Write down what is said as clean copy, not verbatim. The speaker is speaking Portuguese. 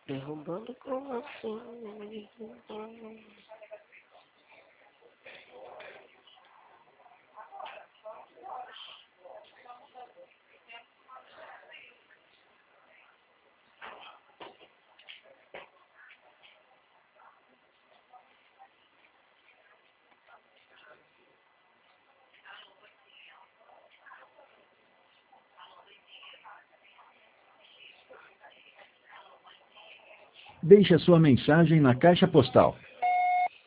Derrubando como assim? Deixe a sua mensagem na caixa postal